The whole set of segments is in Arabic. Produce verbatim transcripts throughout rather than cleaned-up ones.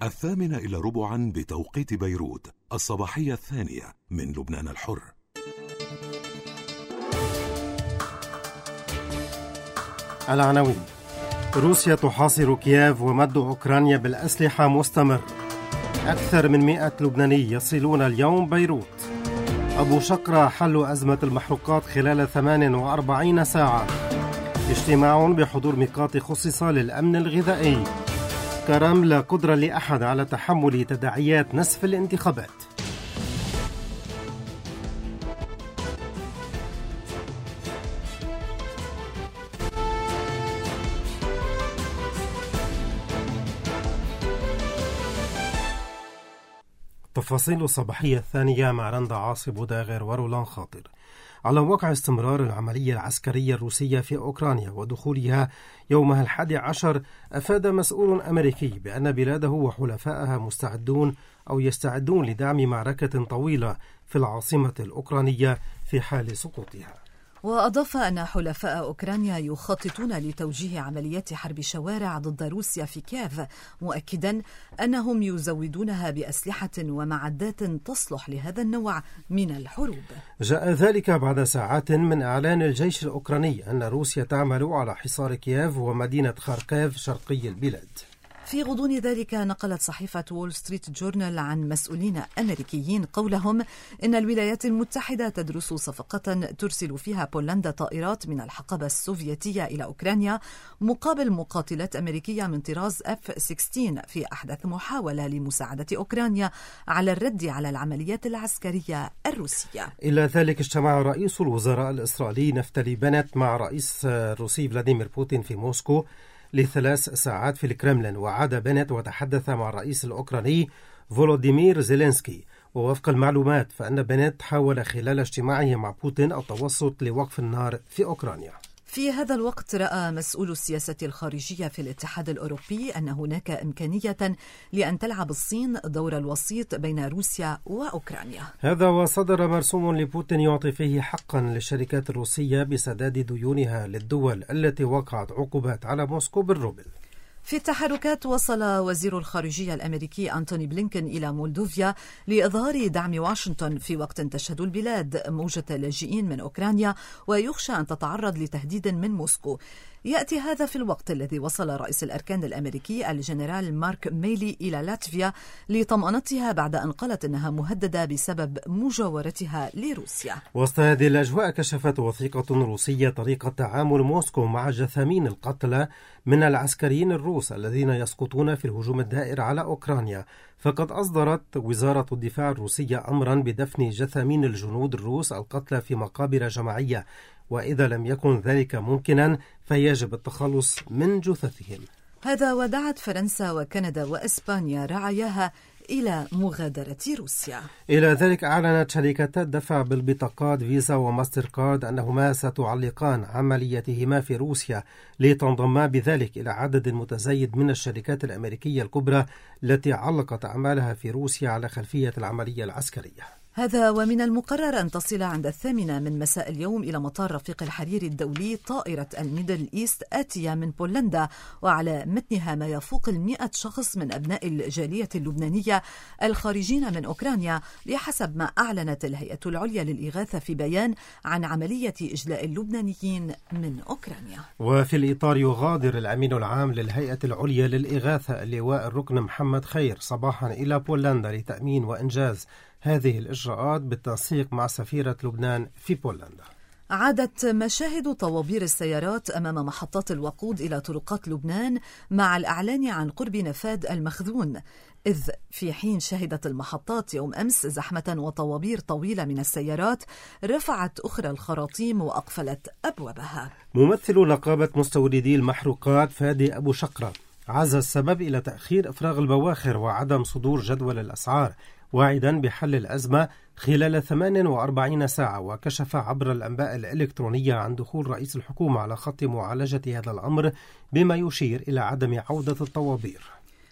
الثامنة إلى ربعا بتوقيت بيروت، الصباحية الثانية من لبنان الحر. العناوين: روسيا تحاصر كييف ومد أوكرانيا بالأسلحة مستمر. أكثر من مئة لبناني يصلون اليوم بيروت. أبو شقرة حل أزمة المحروقات خلال ثمان وأربعين ساعة. اجتماع بحضور ميقات خصص للأمن الغذائي. كرم لا قدرة لأحد على تحمل تداعيات نسف الانتخابات. تفاصيل الصباحية الثانية مع رندا عاصي بوداغر ورولان خاطر. على واقع استمرار العملية العسكرية الروسية في أوكرانيا ودخولها يومها الحادي عشر، أفاد مسؤول أمريكي بأن بلاده وحلفائها مستعدون أو يستعدون لدعم معركة طويلة في العاصمة الأوكرانية في حال سقوطها. وأضاف أن حلفاء أوكرانيا يخططون لتوجيه عمليات حرب شوارع ضد روسيا في كييف، مؤكدا أنهم يزودونها بأسلحة ومعدات تصلح لهذا النوع من الحروب. جاء ذلك بعد ساعات من إعلان الجيش الأوكراني أن روسيا تعمل على حصار كييف ومدينة خاركيف شرقي البلاد. في غضون ذلك نقلت صحيفة وول ستريت جورنال عن مسؤولين أمريكيين قولهم إن الولايات المتحدة تدرس صفقة ترسل فيها بولندا طائرات من الحقبة السوفيتية إلى أوكرانيا مقابل مقاتلات أمريكية من طراز إف ستة عشر في أحدث محاولة لمساعدة أوكرانيا على الرد على العمليات العسكرية الروسية. إلى ذلك اجتمع رئيس الوزراء الإسرائيلي نفتالي بنت مع رئيس الروسي فلاديمير بوتين في موسكو لثلاث ساعات في الكرملين، وعاد بنت وتحدث مع الرئيس الأوكراني فولوديمير زيلينسكي. ووفق المعلومات فإن بنت حاول خلال اجتماعه مع بوتين التوسط لوقف النار في أوكرانيا. في هذا الوقت رأى مسؤول السياسة الخارجية في الاتحاد الأوروبي أن هناك إمكانية لأن تلعب الصين دور الوسيط بين روسيا وأوكرانيا. هذا وصدر مرسوم لبوتين يعطي فيه حقا للشركات الروسية بسداد ديونها للدول التي وقعت عقوبات على موسكو بالروبل. في التحركات، وصل وزير الخارجية الأمريكي أنتوني بلينكن إلى مولدوفيا لإظهار دعم واشنطن في وقت تشهد البلاد موجة لاجئين من أوكرانيا ويخشى أن تتعرض لتهديد من موسكو. يأتي هذا في الوقت الذي وصل رئيس الأركان الأمريكي الجنرال مارك ميلي إلى لاتفيا لطمأنتها بعد أن قالت أنها مهددة بسبب مجاورتها لروسيا. وسط هذه الأجواء كشفت وثيقة روسية طريقة تعامل موسكو مع جثامين القتلى من العسكريين الروس الذين يسقطون في الهجوم الدائر على أوكرانيا. فقد أصدرت وزارة الدفاع الروسية أمرا بدفن جثامين الجنود الروس القتلى في مقابر جماعية، وإذا لم يكن ذلك ممكنا فيجب التخلص من جثثهم. هذا ودعت فرنسا وكندا وإسبانيا رعاياها إلى مغادرة روسيا. إلى ذلك أعلنت شركتا الدفع بالبطاقات فيزا وماستر كارد أنهما ستعلقان عملياتهما في روسيا لتنضما بذلك إلى عدد متزايد من الشركات الأمريكية الكبرى التي علقت أعمالها في روسيا على خلفية العملية العسكرية. هذا ومن المقرر أن تصل عند الثامنة من مساء اليوم إلى مطار رفيق الحريري الدولي طائرة الميدل إيست آتية من بولندا، وعلى متنها ما يفوق المئة شخص من أبناء الجالية اللبنانية الخارجين من أوكرانيا، بحسب ما أعلنت الهيئة العليا للإغاثة في بيان عن عملية إجلاء اللبنانيين من أوكرانيا. وفي الإطار يغادر الأمين العام للهيئة العليا للإغاثة اللواء الركن محمد خير صباحا إلى بولندا لتأمين وإنجاز هذه الإجراءات بالتنسيق مع سفيرة لبنان في بولندا. عادت مشاهد طوابير السيارات أمام محطات الوقود إلى طرقات لبنان مع الإعلان عن قرب نفاذ المخزون، إذ في حين شهدت المحطات يوم أمس زحمة وطوابير طويلة من السيارات، رفعت أخرى الخراطيم وأقفلت أبوابها. ممثل نقابة مستوردي المحروقات فادي أبو شقرة عزى السبب إلى تأخير إفراغ البواخر وعدم صدور جدول الأسعار، واعدا بحل الأزمة خلال ثمان وأربعين ساعة. وكشف عبر الأنباء الإلكترونية عن دخول رئيس الحكومة على خط معالجة هذا الأمر، بما يشير إلى عدم عودة الطوابير.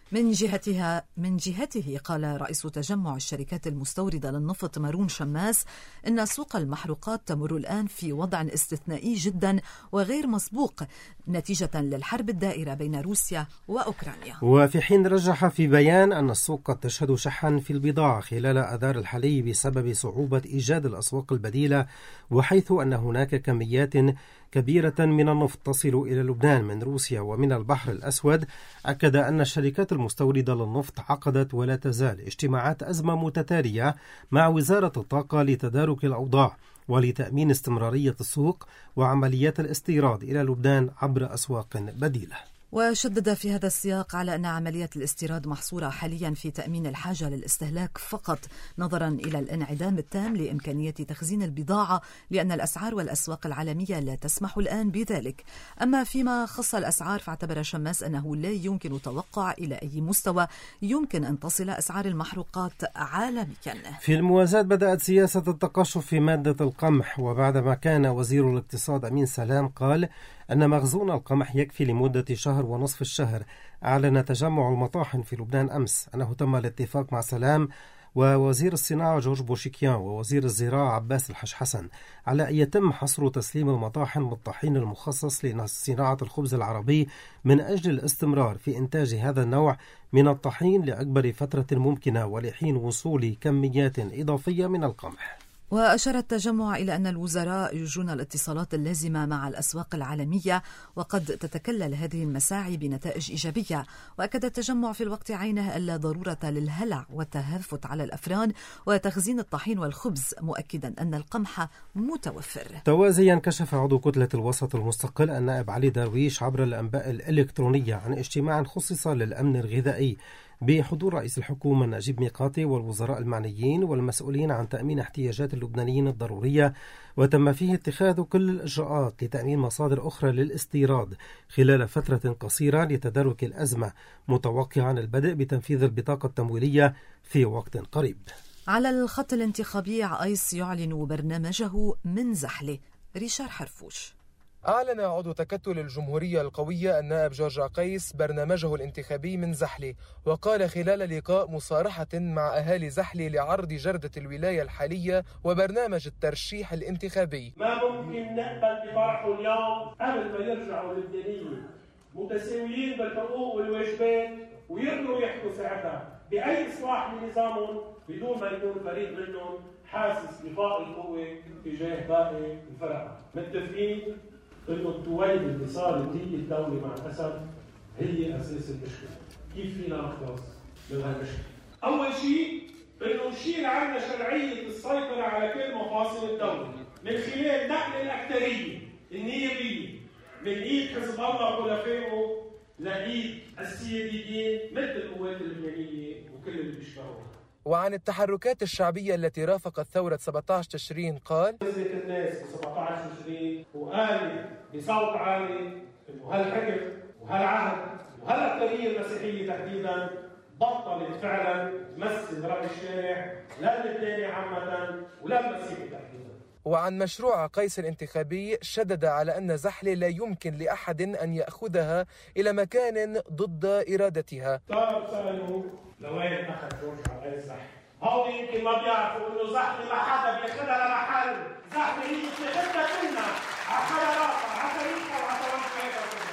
من جهتها من جهته قال رئيس تجمع الشركات المستوردة للنفط مارون شماس إن سوق المحروقات تمر الآن في وضع استثنائي جدا وغير مسبوق نتيجة للحرب الدائرة بين روسيا وأوكرانيا. وفي حين رجح في بيان أن السوق قد تشهد شحا في البضاعة خلال آذار الحالي بسبب صعوبة إيجاد الأسواق البديلة، وحيث أن هناك كميات كبيرة من النفط تصل إلى لبنان من روسيا ومن البحر الأسود، أكد أن الشركات المستوردة للنفط عقدت ولا تزال اجتماعات أزمة متتالية مع وزارة الطاقة لتدارك الأوضاع ولتأمين استمرارية السوق وعمليات الاستيراد إلى لبنان عبر أسواق بديلة. وشدد في هذا السياق على أن عملية الاستيراد محصورة حاليا في تأمين الحاجة للاستهلاك فقط، نظرا إلى الانعدام التام لإمكانية تخزين البضاعة لأن الأسعار والأسواق العالمية لا تسمح الآن بذلك. أما فيما خص الأسعار فاعتبر شماس أنه لا يمكن توقع إلى أي مستوى يمكن أن تصل أسعار المحروقات عالميا. في الموازاة بدأت سياسة التقشف في مادة القمح، وبعدما كان وزير الاقتصاد أمين سلام قال أن مخزون القمح يكفي لمدة شهر ونصف الشهر. أعلن تجمع المطاحن في لبنان أمس أنه تم الاتفاق مع سلام ووزير الصناعة جورج بوشيكيان ووزير الزراعة عباس الحج حسن على أن يتم حصر تسليم المطاحن بالطحين المخصص لصناعة الخبز العربي من أجل الاستمرار في إنتاج هذا النوع من الطحين لأكبر فترة ممكنة ولحين وصول كميات إضافية من القمح. وأشار التجمع إلى أن الوزراء يجرون الاتصالات اللازمة مع الأسواق العالمية وقد تتكلل هذه المساعي بنتائج إيجابية. وأكد التجمع في الوقت عينه ألا ضرورة للهلع والتهافت على الأفران وتخزين الطحين والخبز، مؤكدا أن القمح متوفر. توازيا كشف عضو كتلة الوسط المستقل النائب علي درويش عبر الأنباء الإلكترونية عن اجتماع خصص للأمن الغذائي بحضور رئيس الحكومة نجيب ميقاتي والوزراء المعنيين والمسؤولين عن تأمين احتياجات اللبنانيين الضرورية، وتم فيه اتخاذ كل الإجراءات لتأمين مصادر أخرى للاستيراد خلال فترة قصيرة لتدارك الأزمة، متوقعا البدء بتنفيذ البطاقة التمويلية في وقت قريب. على الخط الانتخابي عايس يعلن برنامجه من زحلة. ريشار حرفوش. أعلن عضو تكتل الجمهورية القوية النائب جورج عقيس برنامجه الانتخابي من زحلة، وقال خلال لقاء مصارحة مع أهالي زحلة لعرض جردة الولاية الحالية وبرنامج الترشيح الانتخابي. ما ممكن نقبل بفرحه اليوم قبل ما يرجعوا للدينية متساويين بالحقوق والواجبات ويقدروا يحكوا ساعتها بأي إصلاح لنظامهم بدون ما يكون فريق منهم حاسس بفائض القوة تجاه باقي الفرق. متفقين انه التويب اللي صارت هي الدولة مع الأسف هي أساس المشكلة. كيف فينا نخلص من هالمشكلة؟ أول شيء انه نشيل عنا شرعية السيطرة على كل مفاصل الدولة من خلال نقل الأكثرية النيابية من إيد حزب الله وخلفائه لإيد السياديين مثل القوات اللبنانية وكل اللي بيشبهوها. وعن التحركات الشعبية التي رافقت ثورة سبعة عشر تشرين قال: نزلت الناس ب سبعة عشر تشرين وقالت بصوت عالي انه هالحكم وهالعهد وهالأكثرية المسيحية تحديدا بطلت فعلا تمثل رأي الشارع لا اللبناني عامة ولا المسيحي تحديدا. وعن مشروع عقيس الانتخابي شدد على أن زحلة لا يمكن لأحد أن يأخذها إلى مكان ضد إرادتها. طالب سألوا لوين أخذ جورج عقيس زحلة؟ هون يمكن ما بيعرفوا إنه زحلة ما حدا بياخذها لمحل، زحلة هي بتاخذها كلنا على حياتها على تاريخها وعلى توجهاتها.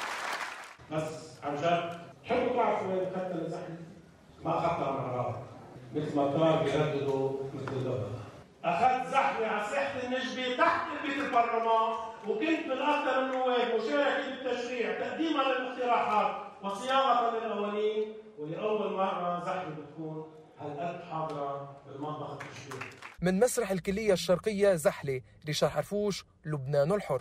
بس عن جد تحبوا تعرفوا وين أخذتها لزحلة؟ ما أخذتها من عراق مثل ما كانوا بيرددوا مثل الدولة. أخذت زحمة على ساحة النجبة تحت البيت البرلمان، وكنت من أكثر النواب مشاركة بالتشريع تقديما للاقتراحات وصياغة للأولين، ولأول مرة زحمة بتكون هالقد حاضرة بالمطبخ التشريعي. من مسرح الكلية الشرقية زحلة، ريشار حرفوش، لبنان الحر.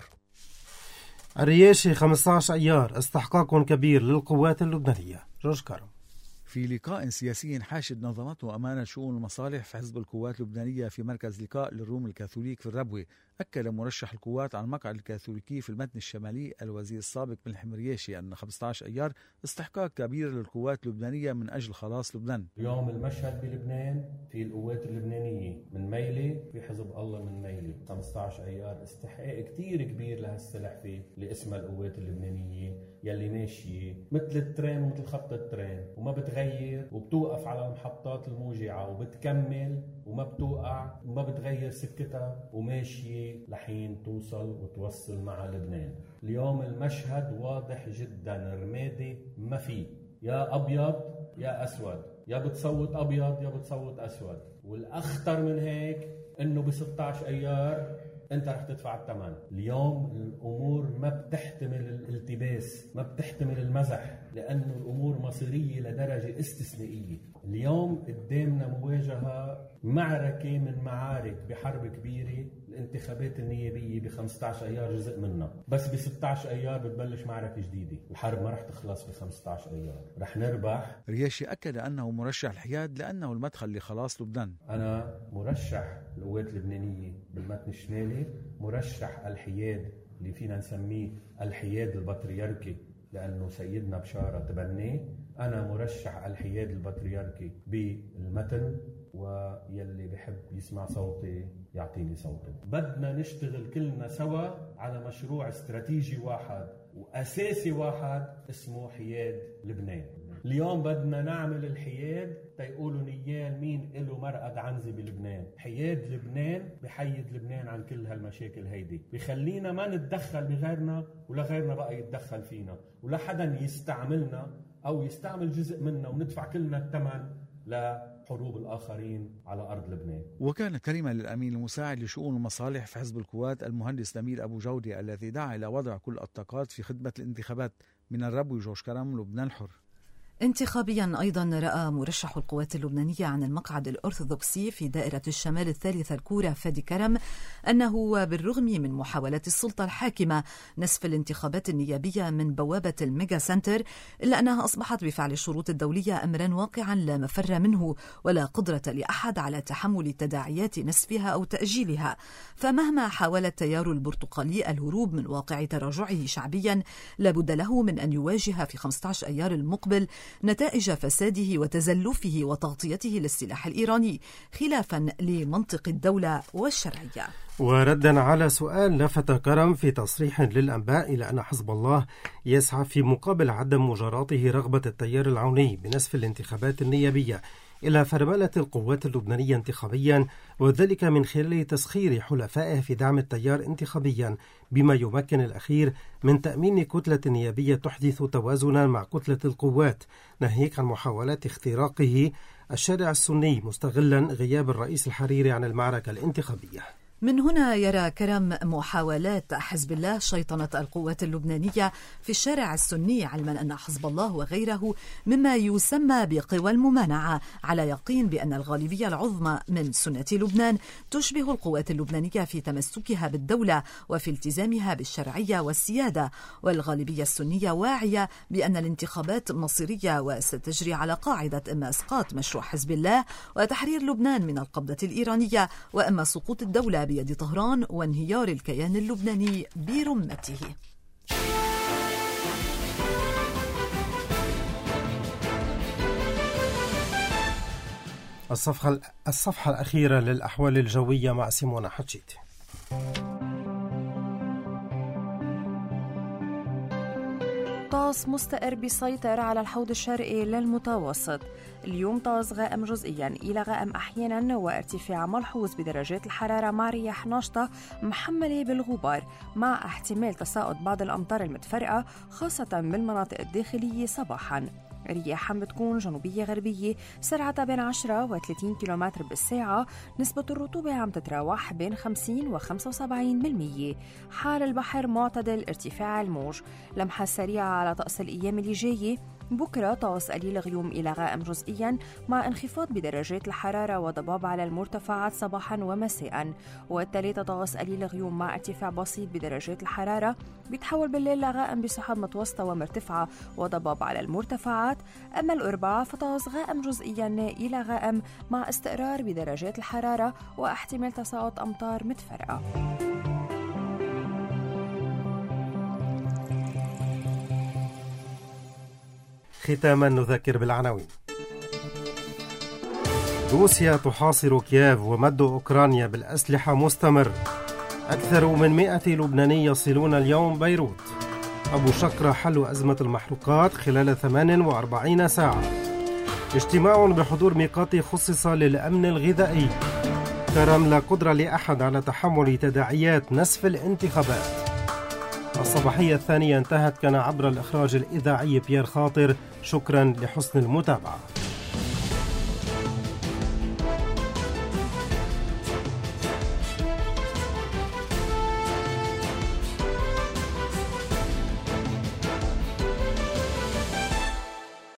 الرياشي خمسة عشر أيار استحقاق كبير للقوات اللبنانية. جورج كارم. في لقاء سياسي حاشد نظمته أمانة شؤون المصالح في حزب القوات اللبنانية في مركز لقاء للروم الكاثوليك في الربوة، أكد مرشح القوات على المقعد الكاثوليكي في المتن الشمالي الوزير السابق من الحمرياشي أن خمسة عشر أيار استحقاق كبير للقوات اللبنانية من أجل خلاص لبنان. اليوم المشهد بلبنان في القوات اللبنانية من ميلة، في حزب الله من ميلة. خمسة عشر أيار استحقاق كتير كبير لهالسلح فيه اللي اسمها القوات اللبنانية، يلي ماشية مثل الترين ومثل خط الترين وما بتغير وبتوقف على المحطات الموجعة وبتكمل وما بتوقع وما بتغير سكتها وماشية لحين توصل وتوصل مع لبنان. اليوم المشهد واضح جدا، رمادي ما فيه، يا أبيض يا أسود، يا بتصوت أبيض يا بتصوت أسود. والأخطر من هيك إنه ب ستة عشر أيار أنت رح تدفع الثمن. اليوم الأمور ما بتحتمل الالتباس، ما بتحتمل المزح، لأنه الأمور مصيرية لدرجة استثنائية. اليوم قدامنا مواجهة معركة من معارك بحرب كبيرة. الانتخابات النيابية ب خمسة عشر أيار جزء منها، بس ب ستة عشر أيار بتبلش معركة جديدة. الحرب ما رح تخلص ب خمسة عشر أيار، رح نربح. رياشي أكد أنه مرشح الحياد لأنه المدخل لخلاص لبنان. أنا مرشح القوات اللبنانية بالمتن الشمالي، مرشح الحياد اللي فينا نسميه الحياد البطريركي لأنه سيدنا بشارة تبناه. أنا مرشح الحياد البطريركي بالمتن، ويلي بحب يسمع صوتي يعطيني صوته. بدنا نشتغل كلنا سوا على مشروع استراتيجي واحد وأساسي واحد اسمه حياد لبنان. اليوم بدنا نعمل الحياد تيقولوا نيال مين له مرقد عنزي بلبنان. حياد لبنان بحيد لبنان عن كل هالمشاكل هيدي، بخلينا ما نتدخل بغيرنا ولا غيرنا بقى يتدخل فينا ولا حدا يستعملنا أو يستعمل جزء منا وندفع كلنا الثمن لحروب الآخرين على أرض لبنان. وكانت كلمة للأمين المساعد لشؤون المصالح في حزب القوات المهندس نبيل أبو جودة الذي دعا إلى وضع كل الطاقات في خدمة الانتخابات. من الربوي جوش كرم، لبنان الحر. انتخابيا أيضا رأى مرشح القوات اللبنانية عن المقعد الأرثوذكسي في دائرة الشمال الثالثة الكورة فادي كرم أنه بالرغم من محاولة السلطة الحاكمة نسف الانتخابات النيابية من بوابة الميجا سنتر، إلا أنها أصبحت بفعل الشروط الدولية أمرا واقعا لا مفر منه ولا قدرة لأحد على تحمل تداعيات نسفها أو تأجيلها. فمهما حاول التيار البرتقالي الهروب من واقع تراجعه شعبيا، لابد له من أن يواجه في خمسة عشر أيار المقبل نتائج فساده وتزلفه وتغطيته للسلاح الإيراني خلافا لمنطق الدولة والشرعية. وردا على سؤال لفت كرم في تصريح للأنباء إلى أن حزب الله يسعى في مقابل عدم مجاراته رغبة التيار العوني بنسف الانتخابات النيابية إلى فرملة القوات اللبنانية انتخابيا، وذلك من خلال تسخير حلفائه في دعم التيار انتخابيا، بما يمكن الأخير من تأمين كتلة نيابية تحدث توازنا مع كتلة القوات، ناهيك عن محاولات اختراقه الشارع السني مستغلا غياب الرئيس الحريري عن المعركة الانتخابية. من هنا يرى كرم محاولات حزب الله شيطنة القوات اللبنانية في الشارع السني، علما أن حزب الله وغيره مما يسمى بقوى الممانعة على يقين بأن الغالبية العظمى من سنة لبنان تشبه القوات اللبنانية في تمسكها بالدولة وفي التزامها بالشرعية والسيادة، والغالبية السنية واعية بأن الانتخابات مصيرية وستجري على قاعدة إما إسقاط مشروع حزب الله وتحرير لبنان من القبضة الإيرانية، وإما سقوط الدولة بيد طهران وانهيار الكيان اللبناني برمته. الصفحة الصفحة الأخيرة للأحوال الجوية مع سيمونا حتشيت. طقس مستقر بيسيطر على الحوض الشرقي للمتوسط. اليوم طقس غائم جزئيا إلى غائم أحيانا، وارتفاع ملحوظ بدرجات الحرارة مع رياح ناشطة محملة بالغبار، مع احتمال تساقط بعض الأمطار المتفرقة خاصة بالمناطق الداخلية صباحا. رياح عم بتكون جنوبية غربية سرعتها بين عشرة و ثلاثين كيلومتر بالساعة. نسبة الرطوبة عم تتراوح بين خمسين و خمسة وسبعين بالمية. حال البحر معتدل ارتفاع الموج. لمحة سريعة على طقس الأيام اللي جاية. بكرة طقس قليل غيوم إلى غائم جزئيا مع انخفاض بدرجات الحرارة وضباب على المرتفعات صباحا ومساء. والثلاثة طقس قليل غيوم مع ارتفاع بسيط بدرجات الحرارة، بيتحول بالليل لغائم بسحب متوسطة ومرتفعة وضباب على المرتفعات. أما الأربعاء فطقس غائم جزئيا إلى غائم مع استقرار بدرجات الحرارة واحتمال تساقط أمطار متفرقة. ختاما نذكر بالعناوين. روسيا تحاصر كييف ومد أوكرانيا بالأسلحة مستمر. أكثر من مئة لبناني يصلون اليوم بيروت. أبو شقرة حل أزمة المحروقات خلال ثمان وأربعين ساعة. اجتماع بحضور ميقاتي خصص للأمن الغذائي. ترم لا قدرة لأحد على تحمل تداعيات نسف الانتخابات. الصباحية الثانية انتهت. كان عبر الإخراج الإذاعي بيير خاطر. شكرا لحسن المتابعة.